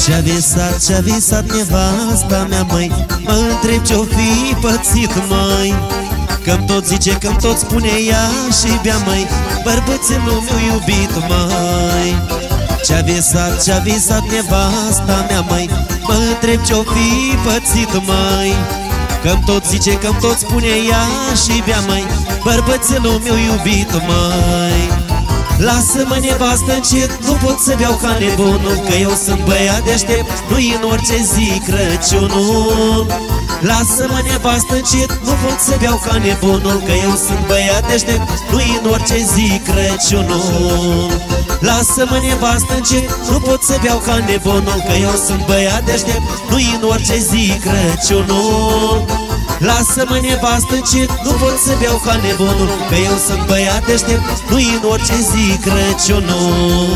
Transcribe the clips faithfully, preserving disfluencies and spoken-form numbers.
Ce-a visat, ce-a visat nevasta mea, măi, mă întreb ce-o fi pățit, măi, că-mi tot zice, că-mi tot spune ea și bea, măi, bărbățelul meu iubit, măi. Ce-a visat, ce-a visat nevasta mea, măi, mă întreb ce-o fi pățit, măi, că-mi tot zice, că-mi tot spune ea și bea, măi, bărbățelul meu iubit, măi. Lasă-mă nevastă încet, nu pot să beau ca nebunul, că eu sunt băiat deștept, nu-i în orice zi Crăciunul. Lasă-mă nevastă încet, nu pot să beau ca nebunul, că eu sunt băiat deștept, nu-i în orice zi Crăciunul. Lasă-mă nevastă încet, nu pot să beau ca nebunul, că eu sunt băiat deștept, nu-i în orice zi Crăciunul. Lasă-mă nevastă încet, nu pot să beau ca nebunul, că eu sunt băiat deștept, nu-i în orice zi Crăciunul.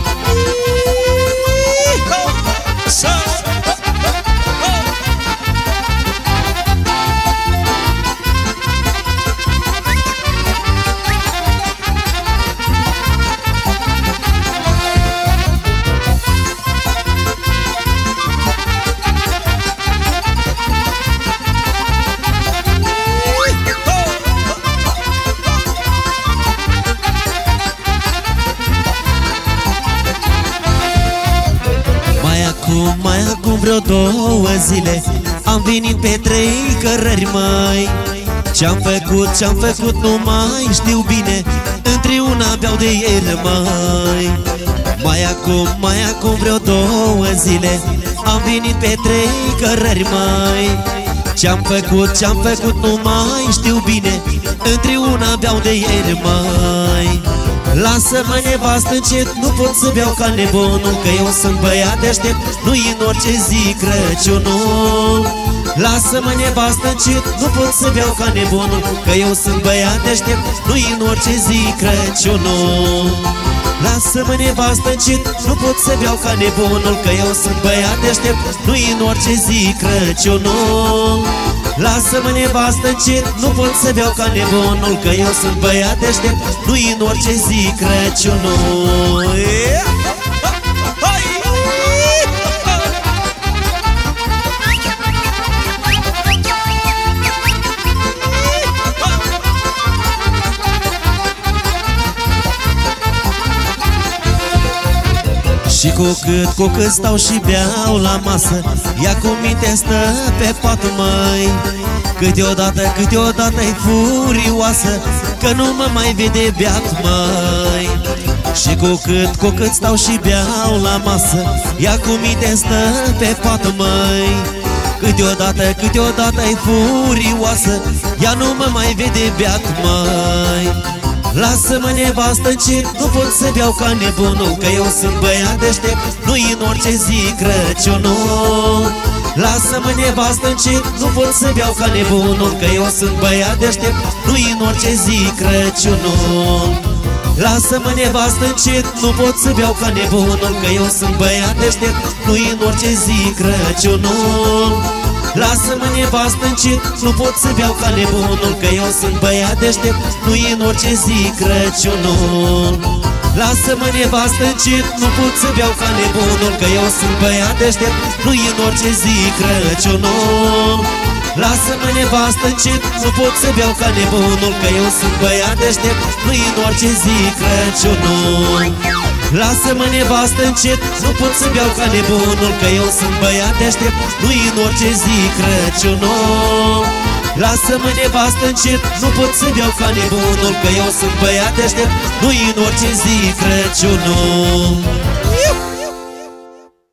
Mai acum vreo două zile am venit pe trei cărări, măi. Ce-am făcut, ce-am făcut nu mai știu bine, între una beau de ele, măi. Mai acum, mai acum vreo două zile am venit pe trei cărări, măi. Ce-am făcut, ce-am făcut nu mai știu bine, între una beau de ele, măi. Lasă-mă nevastă încet, nu pot să beau ca nebunul, că eu sunt băiat deștept, nu-i în orice zi Crăciunul. Lasă-mă nevastă încet, nu pot să beau ca nebunul, că eu sunt băiat deștept, nu-i în orice zi Crăciunul. Lasă-mă nevastă încet, nu pot să beau ca nebunul, că eu sunt băiat deștept, nu-i în orice zi Crăciunul. Lasă-mă nevastă încet, nu pot să beau ca nebunul, că eu sunt băiat deștept, nu-i în orice zi Crăciunul. Și cu cât, cu cât stau și beau la masă, ea cu minte stă pe pat, măi. Câteodată, câteodată-i furioasă, că nu mă mai vede beat, măi. Și cu cât, cu cât stau și beau la masă, ea cu minte stă pe pat, măi. Câteodată, câteodată-i furioasă, ea nu mă mai vede beat, măi. Lasă-mă nevastă încet, nu pot să beau ca nebunul, că eu sunt băiat deștept, nu-i în orice zi Crăciunul. Lasă-mă nevastă încet, nu pot să beau ca nebunul, că eu sunt băiat deștept, nu-i în orice zi Crăciunul. Lasă-mă nevastă încet, nu pot să beau ca nebunul, că eu sunt băiat deștept, nu-i în orice zi Crăciunul. Lasă-mă nevastă încet, nu pot să beau ca nebunul, că eu sunt băiat deștept, nu-i în orice zi Crăciunul. Lasă-mă nevastă încet, nu pot să beau ca nebunul, că eu sunt băiat deștept, nu-i în orice zi Crăciunul. Lasă-mă nevastă încet, nu pot să beau ca nebunul, că eu sunt băiat deștept, nu-i în orice zi Crăciunul. Lasă-mă nevastă încet, nu pot să beau ca nebunul, că eu sunt băiat deștept, nu-i în orice zi Crăciunul. Lasă-mă nevastă încet, nu pot să beau ca nebunul, că eu sunt băiat deștept, nu-i în orice zi Crăciunul.